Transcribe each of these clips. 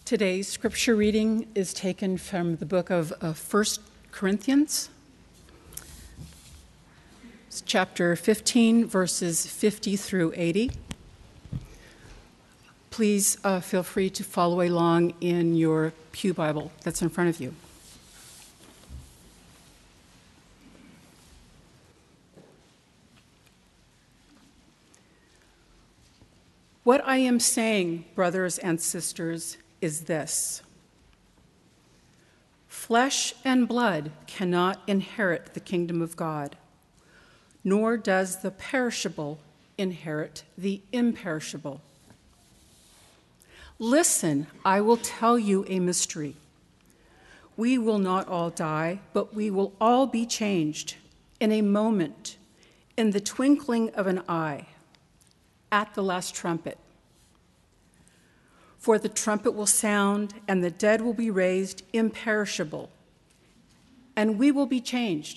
Today's scripture reading is taken from the book of 1 Corinthians. It's chapter 15, verses 50 through 80. Please feel free to follow along in your pew Bible that's in front of you. What I am saying, brothers and sisters, is this: flesh and blood cannot inherit the kingdom of God, nor does the perishable inherit the imperishable. Listen, I will tell you a mystery. We will not all die, but we will all be changed in a moment, in the twinkling of an eye, at the last trumpet. For the trumpet will sound, and the dead will be raised imperishable, and we will be changed.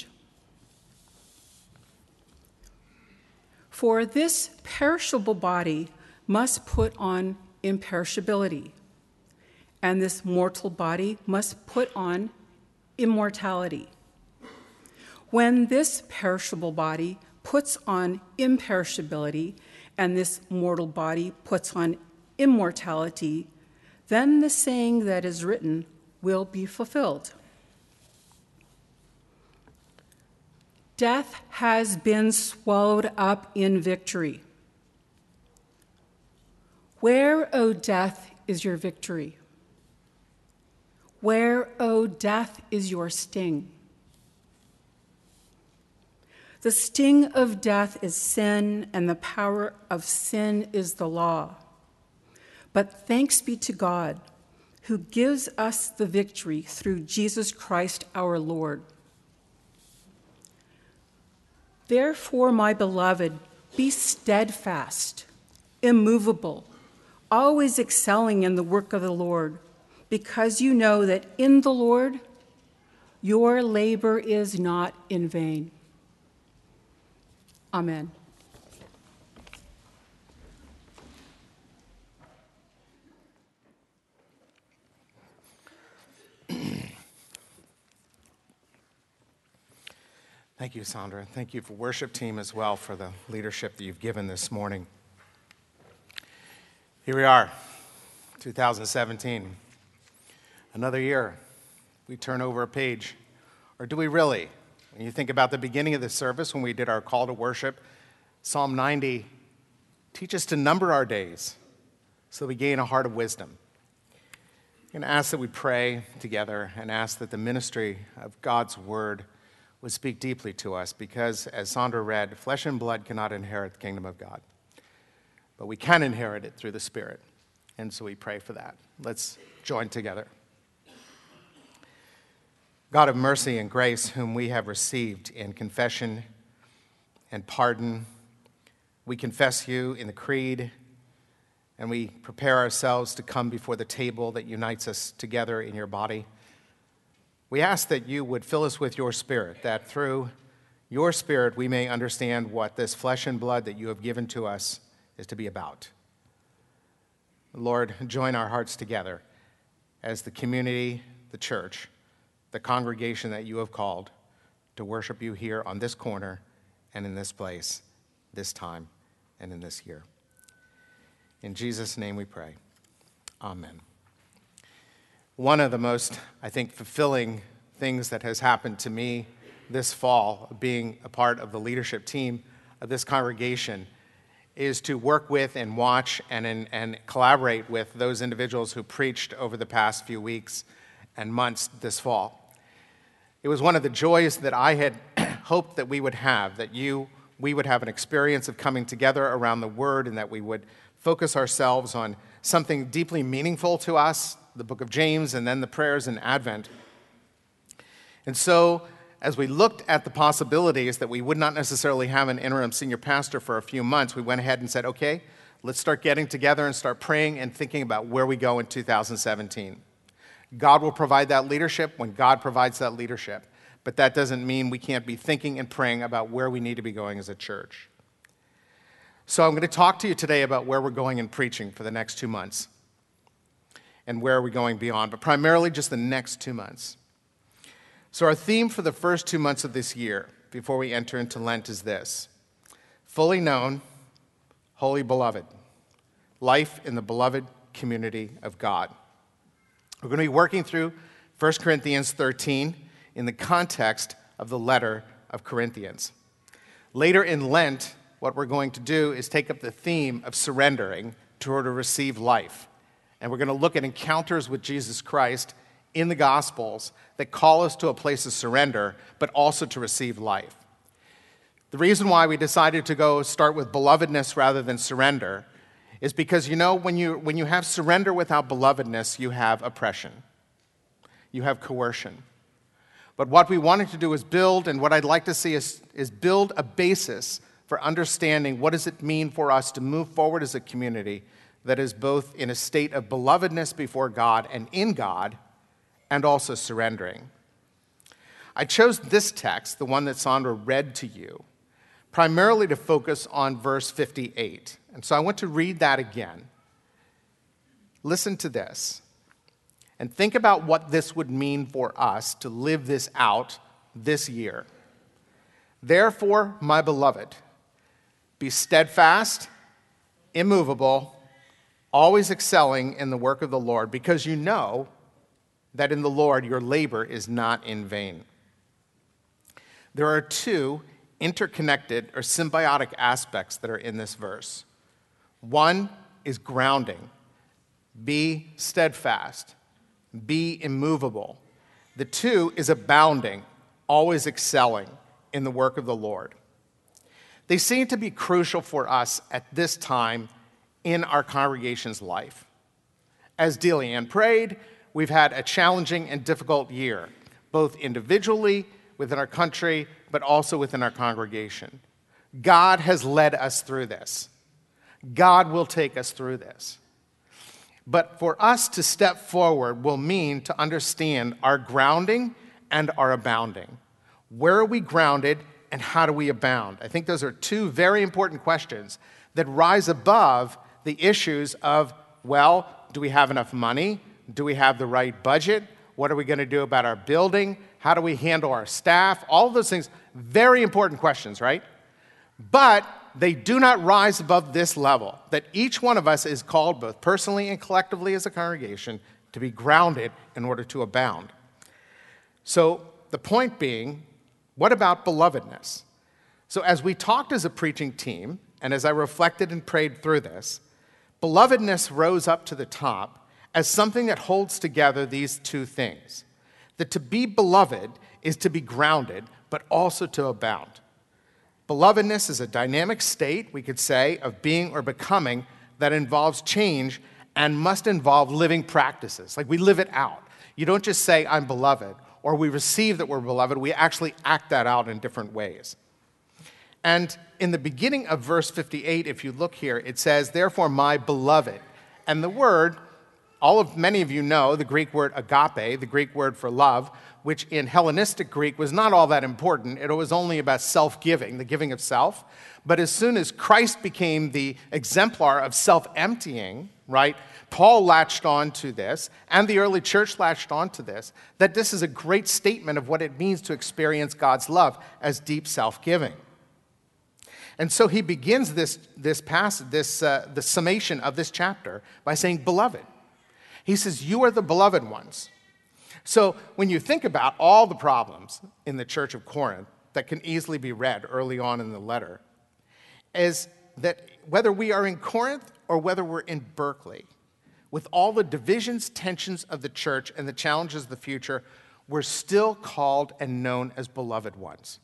For this perishable body must put on imperishability, and this mortal body must put on immortality. When this perishable body puts on imperishability, and this mortal body puts on immortality, then the saying that is written will be fulfilled. Death has been swallowed up in victory. Where, O death, is your victory? Where, O death, is your sting? The sting of death is sin, and the power of sin is the law. But thanks be to God, who gives us the victory through Jesus Christ our Lord. Therefore, my beloved, be steadfast, immovable, always excelling in the work of the Lord, because you know that in the Lord your labor is not in vain. Amen. Thank you, Sandra. Thank you for worship team as well for the leadership that you've given this morning. Here we are, 2017. Another year. We turn over a page. Or do we really? When you think about the beginning of the service, when we did our call to worship, Psalm 90 teaches us to number our days so we gain a heart of wisdom. I'm going to ask that we pray together and ask that the ministry of God's word would speak deeply to us, because, as Sandra read, flesh and blood cannot inherit the kingdom of God, but we can inherit it through the Spirit, and so we pray for that. Let's join together. God of mercy and grace, whom we have received in confession and pardon, we confess you in the creed, and we prepare ourselves to come before the table that unites us together in your body. We ask that you would fill us with your Spirit, that through your Spirit we may understand what this flesh and blood that you have given to us is to be about. Lord, join our hearts together as the community, the church, the congregation that you have called to worship you here on this corner and in this place, this time and in this year. In Jesus' name we pray. Amen. One of the most, I think, fulfilling things that has happened to me this fall, being a part of the leadership team of this congregation, is to work with and watch and collaborate with those individuals who preached over the past few weeks and months this fall. It was one of the joys that I had hoped that we would have, that we would have an experience of coming together around the Word, and that we would focus ourselves on something deeply meaningful to us, the book of James, and then the prayers in Advent. And so, as we looked at the possibilities that we would not necessarily have an interim senior pastor for a few months, we went ahead and said, okay, let's start getting together and start praying and thinking about where we go in 2017. God will provide that leadership when God provides that leadership, but that doesn't mean we can't be thinking and praying about where we need to be going as a church. So I'm going to talk to you today about where we're going in preaching for the next 2 months. and where are we going beyond, but primarily just the next 2 months. So our theme for the first 2 months of this year, before we enter into Lent, is this: fully known, wholly beloved, life in the beloved community of God. We're going to be working through 1 Corinthians 13 in the context of the letter of Corinthians. Later in Lent, what we're going to do is take up the theme of surrendering to order to receive life. And we're going to look at encounters with Jesus Christ in the Gospels that call us to a place of surrender, but also to receive life. The reason why we decided to go start with belovedness rather than surrender is because, when you have surrender without belovedness, you have oppression. You have coercion. But what we wanted to do is build, and what I'd like to see is build a basis for understanding what does it mean for us to move forward as a community that is both in a state of belovedness before God and in God, and also surrendering. I chose this text, the one that Sandra read to you, primarily to focus on verse 58. And so I want to read that again. Listen to this, and think about what this would mean for us to live this out this year. Therefore, my beloved, be steadfast, immovable, always excelling in the work of the Lord, because you know that in the Lord your labor is not in vain. There are two interconnected or symbiotic aspects that are in this verse. One is grounding. Be steadfast. Be immovable. The two is abounding, always excelling in the work of the Lord. They seem to be crucial for us at this time in our congregation's life. As Delia-Ann prayed, we've had a challenging and difficult year, both individually, within our country, but also within our congregation. God has led us through this. God will take us through this. But for us to step forward will mean to understand our grounding and our abounding. Where are we grounded and how do we abound? I think those are two very important questions that rise above the issues of, well, do we have enough money? Do we have the right budget? What are we going to do about our building? How do we handle our staff? All of those things, very important questions, right? But they do not rise above this level, that each one of us is called, both personally and collectively as a congregation, to be grounded in order to abound. So the point being, what about belovedness? So as we talked as a preaching team, and as I reflected and prayed through this, belovedness rose up to the top as something that holds together these two things. That to be beloved is to be grounded, but also to abound. Belovedness is a dynamic state, we could say, of being or becoming that involves change and must involve living practices. Like we live it out. You don't just say, I'm beloved, or we receive that we're beloved. We actually act that out in different ways. And in the beginning of verse 58, if you look here, it says, therefore, my beloved. And the word, many of you know, the Greek word agape, the Greek word for love, which in Hellenistic Greek was not all that important. It was only about self-giving, the giving of self. But as soon as Christ became the exemplar of self-emptying, right, Paul latched on to this, and the early church latched on to this, that this is a great statement of what it means to experience God's love as deep self-giving. And so he begins this passage, the summation of this chapter by saying, beloved. He says, you are the beloved ones. So when you think about all the problems in the church of Corinth that can easily be read early on in the letter, is that whether we are in Corinth or whether we're in Berkeley, with all the divisions, tensions of the church and the challenges of the future, we're still called and known as beloved ones.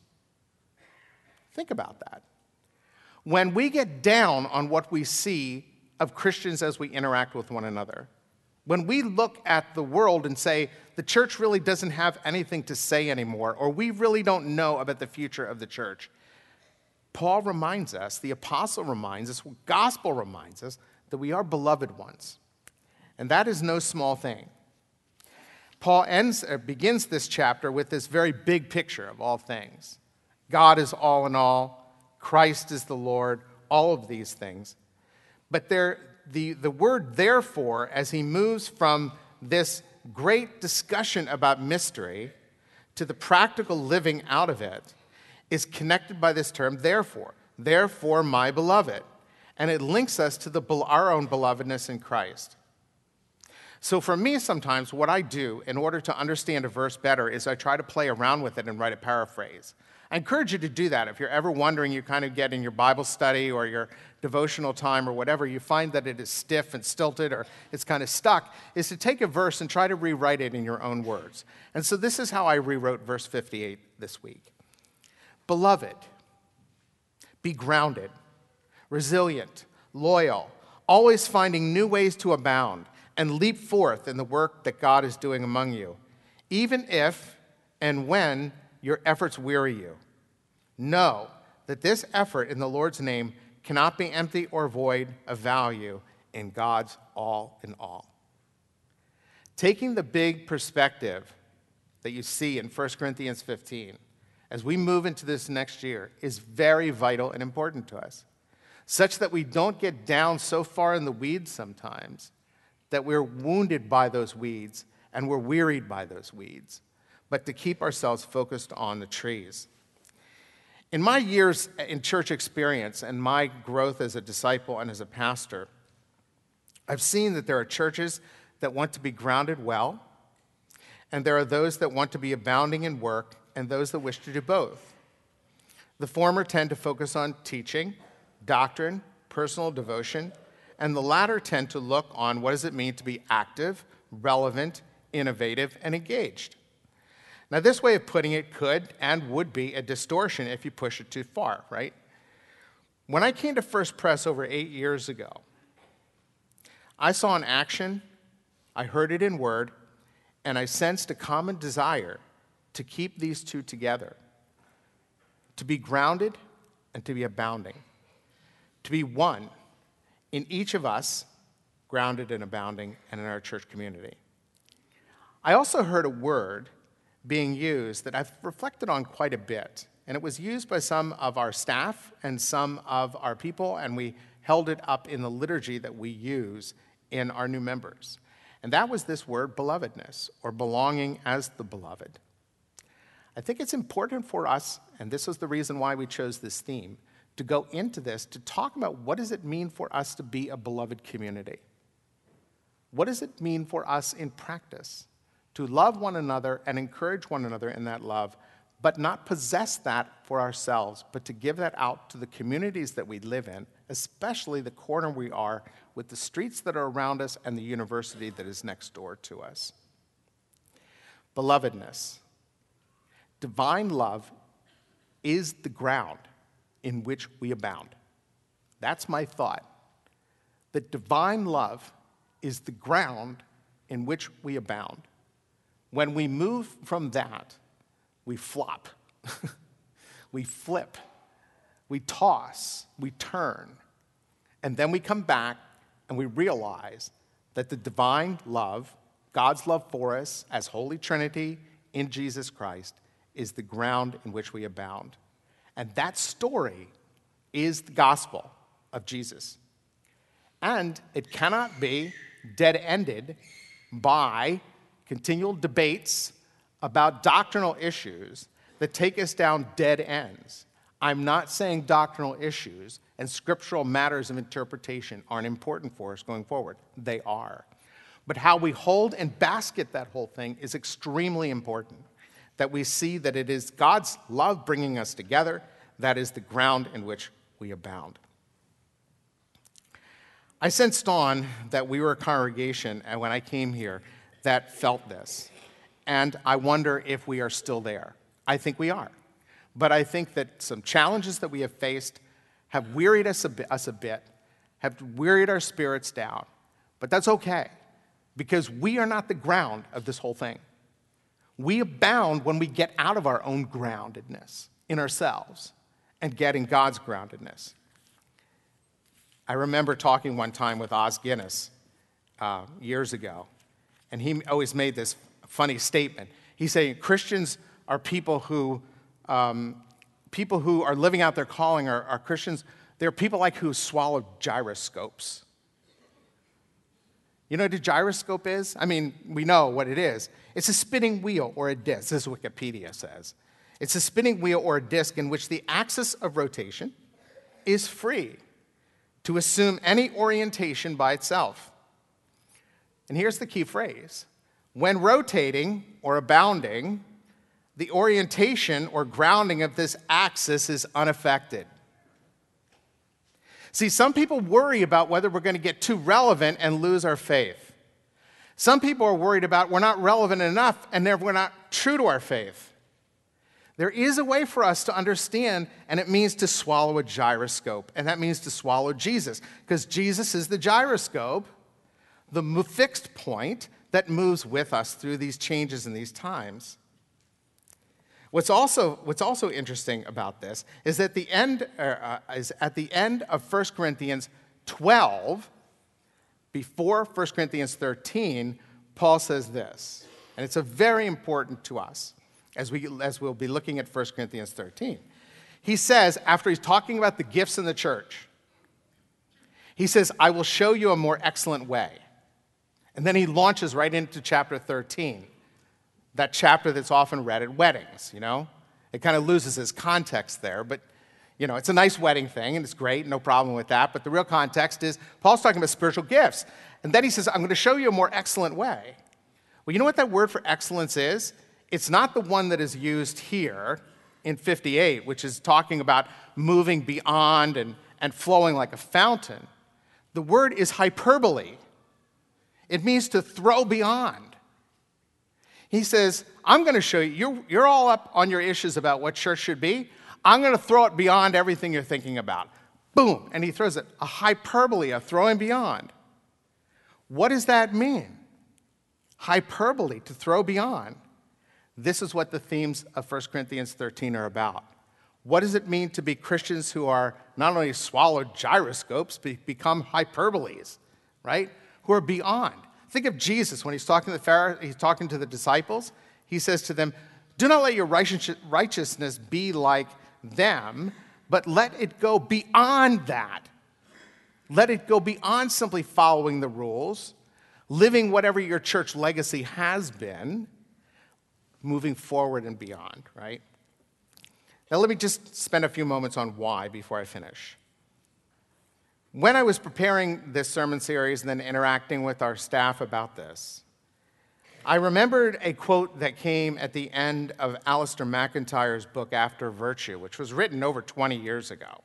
Think about that. When we get down on what we see of Christians as we interact with one another, when we look at the world and say, the church really doesn't have anything to say anymore, or we really don't know about the future of the church, Paul reminds us, the apostle reminds us, the gospel reminds us that we are beloved ones. And that is no small thing. Paul begins this chapter with this very big picture of all things. God is all in all. Christ is the Lord. All of these things. But the word therefore, as he moves from this great discussion about mystery to the practical living out of it, is connected by this term, therefore. Therefore, my beloved. And it links us to our own belovedness in Christ. So for me, sometimes what I do in order to understand a verse better is I try to play around with it and write a paraphrase. I encourage you to do that. If you're ever wondering, you kind of get in your Bible study or your devotional time or whatever, you find that it is stiff and stilted or it's kind of stuck, is to take a verse and try to rewrite it in your own words. And so this is how I rewrote verse 58 this week. Beloved, be grounded, resilient, loyal, always finding new ways to abound, and leap forth in the work that God is doing among you, even if and when your efforts weary you. Know that this effort in the Lord's name cannot be empty or void of value in God's all in all. Taking the big perspective that you see in 1 Corinthians 15 as we move into this next year is very vital and important to us, such that we don't get down so far in the weeds sometimes that we're wounded by those weeds and we're wearied by those weeds, but to keep ourselves focused on the trees. In my years in church experience and my growth as a disciple and as a pastor, I've seen that there are churches that want to be grounded well, and there are those that want to be abounding in work, and those that wish to do both. The former tend to focus on teaching, doctrine, personal devotion, and the latter tend to look on what does it mean to be active, relevant, innovative, and engaged. Now, this way of putting it could and would be a distortion if you push it too far, right? When I came to First Pres over 8 years ago, I saw in action, I heard it in word, and I sensed a common desire to keep these two together, to be grounded and to be abounding, to be one in each of us, grounded and abounding, and in our church community. I also heard a word being used that I've reflected on quite a bit, and it was used by some of our staff and some of our people, and we held it up in the liturgy that we use in our new members. And that was this word, belovedness, or belonging as the beloved. I think it's important for us, and this is the reason why we chose this theme, to go into this, to talk about what does it mean for us to be a beloved community? What does it mean for us in practice to love one another and encourage one another in that love, but not possess that for ourselves, but to give that out to the communities that we live in, especially the corner we are with the streets that are around us and the university that is next door to us? Belovedness. Divine love is the ground in which we abound. That's my thought. That divine love is the ground in which we abound. When we move from that, we flop, we flip, we toss, we turn, and then we come back and we realize that the divine love, God's love for us as Holy Trinity in Jesus Christ, is the ground in which we abound. And that story is the gospel of Jesus. And it cannot be dead-ended by continual debates about doctrinal issues that take us down dead ends. I'm not saying doctrinal issues and scriptural matters of interpretation aren't important for us going forward. They are. But how we hold and basket that whole thing is extremely important. That we see that it is God's love bringing us together. That is the ground in which we abound. I sensed on that we were a congregation, and when I came here, that felt this. And I wonder if we are still there. I think we are. But I think that some challenges that we have faced have wearied us a bit, have wearied our spirits down. But that's okay, because we are not the ground of this whole thing. We abound when we get out of our own groundedness in ourselves and get in God's groundedness. I remember talking one time with Os Guinness years ago, and he always made this funny statement. He said Christians are people who are living out their calling are Christians. They're people like who swallowed gyroscopes. You know what a gyroscope is? I mean, we know what it is. It's a spinning wheel or a disc, this is what Wikipedia says. It's a spinning wheel or a disc in which the axis of rotation is free to assume any orientation by itself. And here's the key phrase. When rotating or abounding, the orientation or grounding of this axis is unaffected. See, some people worry about whether we're going to get too relevant and lose our faith. Some people are worried about we're not relevant enough and therefore we're not true to our faith. There is a way for us to understand, and it means to swallow a gyroscope, and that means to swallow Jesus, because Jesus is the gyroscope, the fixed point that moves with us through these changes in these times. What's also interesting about this is at the end of 1 Corinthians 12, before 1 Corinthians 13, Paul says this, and it's a very important to us as we'll be looking at 1 Corinthians 13. He says, after he's talking about the gifts in the church, he says, I will show you a more excellent way. And then he launches right into chapter 13, that chapter that's often read at weddings, you know? It kind of loses its context there, but, you know, it's a nice wedding thing, and it's great, no problem with that, but the real context is Paul's talking about spiritual gifts. And then he says, I'm going to show you a more excellent way. Well, you know what that word for excellence is? It's not the one that is used here in 58, which is talking about moving beyond and flowing like a fountain. The word is hyperbole. It means to throw beyond. He says, I'm going to show you, you're all up on your issues about what church should be. I'm going to throw it beyond everything you're thinking about. Boom. And he throws it, a hyperbole, a throwing beyond. What does that mean? Hyperbole, to throw beyond. This is what the themes of 1 Corinthians 13 are about. What does it mean to be Christians who are not only swallowed gyroscopes, but become hyperboles, right? Who are beyond. Think of Jesus when he's talking to the Pharisees, he's talking to the disciples. He says to them, do not let your righteousness be like them, but let it go beyond that. Let it go beyond simply following the rules, living whatever your church legacy has been, moving forward and beyond, right? Now let me just spend a few moments on why before I finish. When I was preparing this sermon series and then interacting with our staff about this, I remembered a quote that came at the end of Alistair McIntyre's book, After Virtue, which was written over 20 years ago.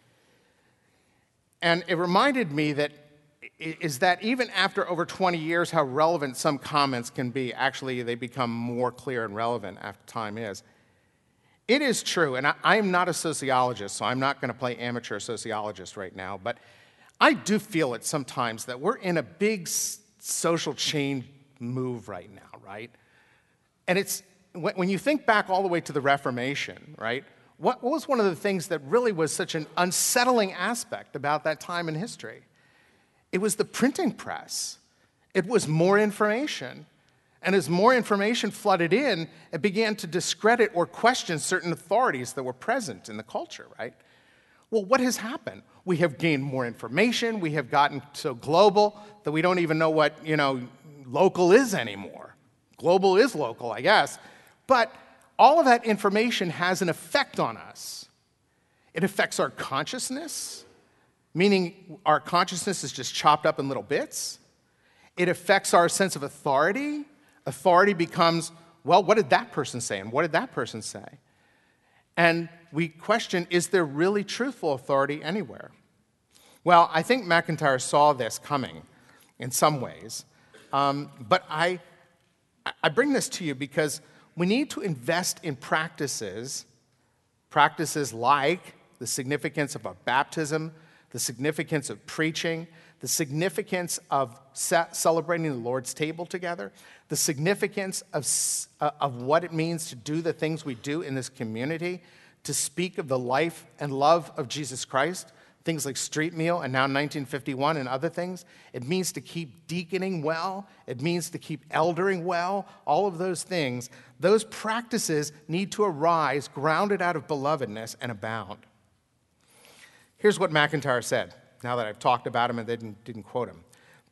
And it reminded me that even after over 20 years, how relevant some comments can be. Actually, they become more clear and relevant after time is. It is true, and I'm not a sociologist, so I'm not going to play amateur sociologist right now, but I do feel it sometimes that we're in a big social change move right now, right? And it's, when you think back all the way to the Reformation, right, what was one of the things that really was such an unsettling aspect about that time in history? It was the printing press. It was more information. And as more information flooded in, it began to discredit or question certain authorities that were present in the culture, right? Well, what has happened? We have gained more information. We have gotten so global that we don't even know what, local is anymore. Global is local, I guess. But all of that information has an effect on us. It affects our consciousness, meaning our consciousness is just chopped up in little bits. It affects our sense of authority. Authority becomes, well, what did that person say? And what did that person say? And we question, is there really truthful authority anywhere? Well, I think McIntyre saw this coming in some ways. But I bring this to you because we need to invest in practices like the significance of a baptism, the significance of preaching, the significance of celebrating the Lord's table together, the significance of what it means to do the things we do in this community, to speak of the life and love of Jesus Christ, things like street meal and now 1951 and other things. It means to keep deaconing well. It means to keep eldering well. All of those things, those practices need to arise grounded out of belovedness and abound. Here's what McIntyre said, now that I've talked about him and didn't quote him. But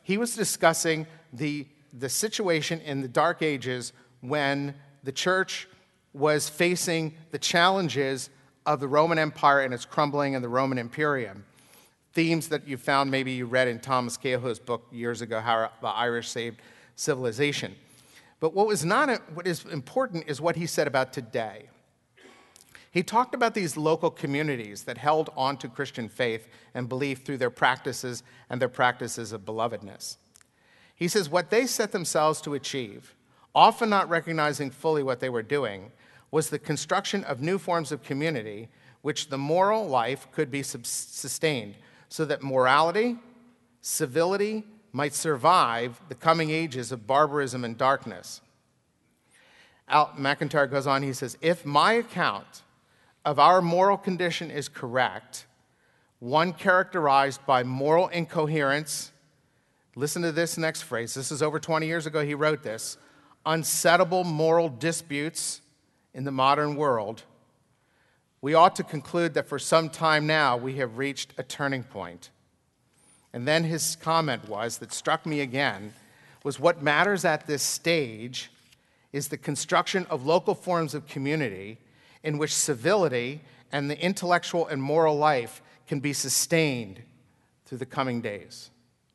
He was discussing the situation in the Dark Ages when the church was facing the challenges of the Roman Empire and its crumbling and the Roman Imperium. Themes that you found, maybe you read in Thomas Cahill's book years ago, How the Irish Saved Civilization. But what is important is what he said about today. He talked about these local communities that held on to Christian faith and belief through their practices and their practices of belovedness. He says what they set themselves to achieve, often not recognizing fully what they were doing, was the construction of new forms of community which the moral life could be sustained so that morality, civility might survive the coming ages of barbarism and darkness. MacIntyre goes on, he says, if my account of our moral condition is correct, one characterized by moral incoherence, listen to this next phrase, this is over 20 years ago he wrote this, unsettable moral disputes in the modern world, we ought to conclude that for some time now we have reached a turning point. And then his comment was, that struck me again, was what matters at this stage is the construction of local forms of community in which civility and the intellectual and moral life can be sustained through the coming days.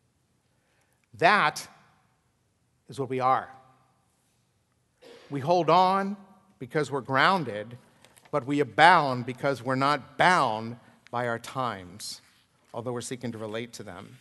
That is what we are. We hold on because we're grounded, but we abound because we're not bound by our times, although we're seeking to relate to them.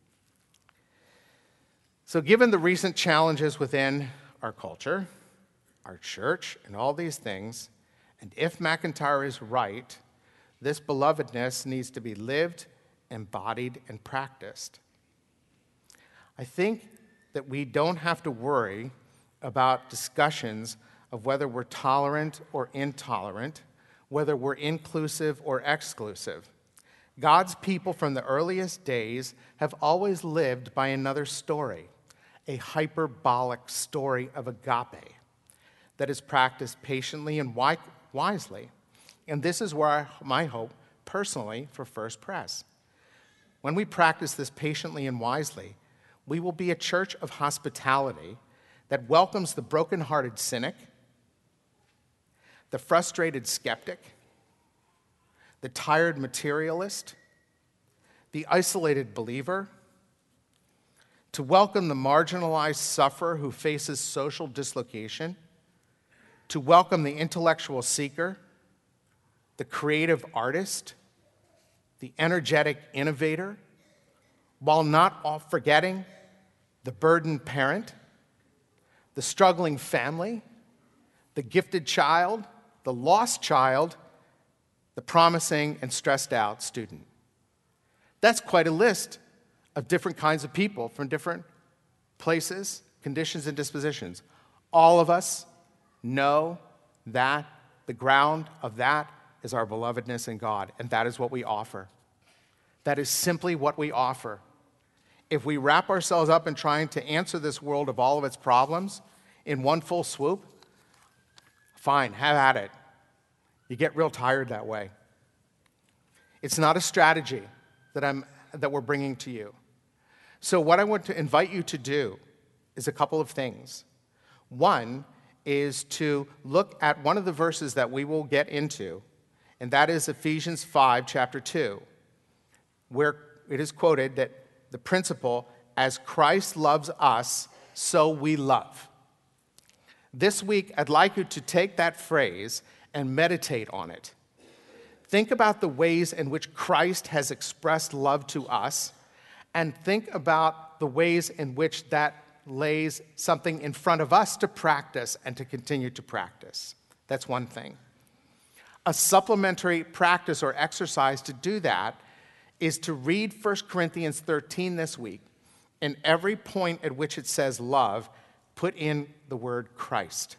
So given the recent challenges within our culture, our church, and all these things, and if MacIntyre is right, this belovedness needs to be lived, embodied, and practiced. I think that we don't have to worry about discussions of whether we're tolerant or intolerant, whether we're inclusive or exclusive. God's people from the earliest days have always lived by another story, a hyperbolic story of agape that is practiced patiently and wisely. And this is where my hope, personally, for First Pres. When we practice this patiently and wisely, we will be a church of hospitality that welcomes the broken-hearted cynic, the frustrated skeptic, the tired materialist, the isolated believer, to welcome the marginalized sufferer who faces social dislocation, to welcome the intellectual seeker, the creative artist, the energetic innovator, while not forgetting the burdened parent, the struggling family, the gifted child, the lost child, the promising and stressed out student. That's quite a list of different kinds of people from different places, conditions, and dispositions. All of us know that the ground of that is our belovedness in God, and that is what we offer. That is simply what we offer. If we wrap ourselves up in trying to answer this world of all of its problems in one full swoop, fine, have at it. You get real tired that way. It's not a strategy that we're bringing to you. So what I want to invite you to do is a couple of things. One is to look at one of the verses that we will get into, and that is Ephesians 5, chapter 2, where it is quoted that the principle, as Christ loves us, so we love. This week, I'd like you to take that phrase and meditate on it. Think about the ways in which Christ has expressed love to us, and think about the ways in which that lays something in front of us to practice and to continue to practice. That's one thing. A supplementary practice or exercise to do that is to read 1 Corinthians 13 this week, and every point at which it says love, put in the word Christ.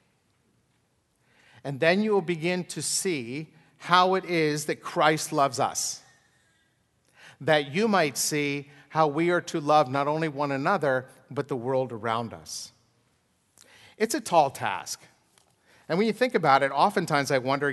And then you will begin to see how it is that Christ loves us, that you might see how we are to love not only one another, but the world around us. It's a tall task. And when you think about it, oftentimes I wonder,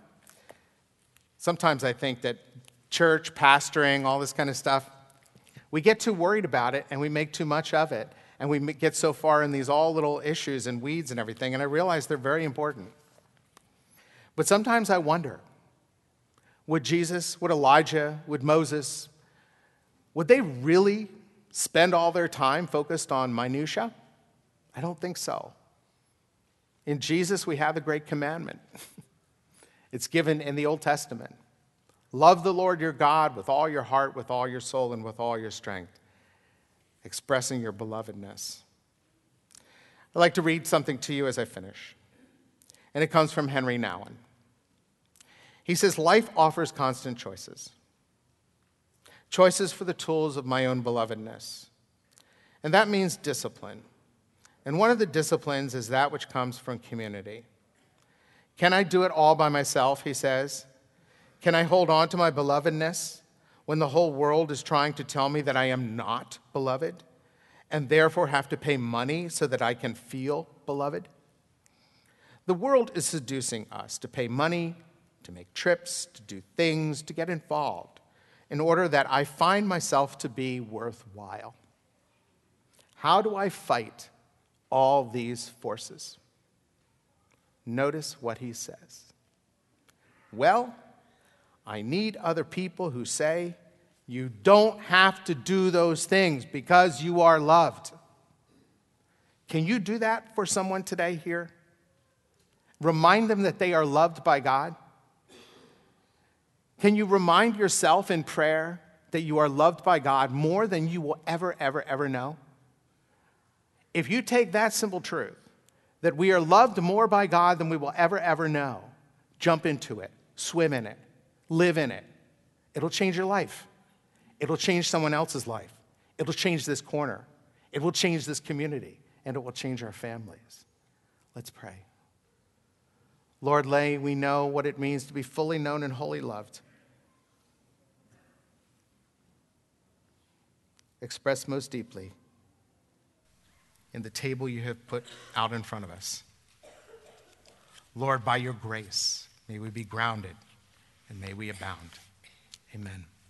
sometimes I think that church, pastoring, all this kind of stuff, We get too worried about it, and we make too much of it, and we get so far in these all little issues and weeds and everything, and I realize they're very important. But sometimes I wonder, would Jesus, would Elijah, would Moses, would they really spend all their time focused on minutia? I don't think so. In Jesus, we have the great commandment. It's given in the Old Testament. Love the Lord your God with all your heart, with all your soul, and with all your strength, expressing your belovedness. I'd like to read something to you as I finish, and it comes from Henry Nouwen. He says, life offers constant choices. Choices for the tools of my own belovedness. And that means discipline. And one of the disciplines is that which comes from community. Can I do it all by myself, he says? Can I hold on to my belovedness when the whole world is trying to tell me that I am not beloved and therefore have to pay money so that I can feel beloved? The world is seducing us to pay money, to make trips, to do things, to get involved in order that I find myself to be worthwhile. How do I fight all these forces? Notice what he says. Well, I need other people who say, you don't have to do those things because you are loved. Can you do that for someone today here? Remind them that they are loved by God. Can you remind yourself in prayer that you are loved by God more than you will ever know? If you take that simple truth, that we are loved more by God than we will ever know, jump into it, swim in it, live in it. It'll change your life. It'll change someone else's life. It'll change this corner. It will change this community, and it will change our families. Let's pray. Lord, we know what it means to be fully known and wholly loved. Expressed most deeply in the table you have put out in front of us. Lord, by your grace, may we be grounded and may we abound. Amen.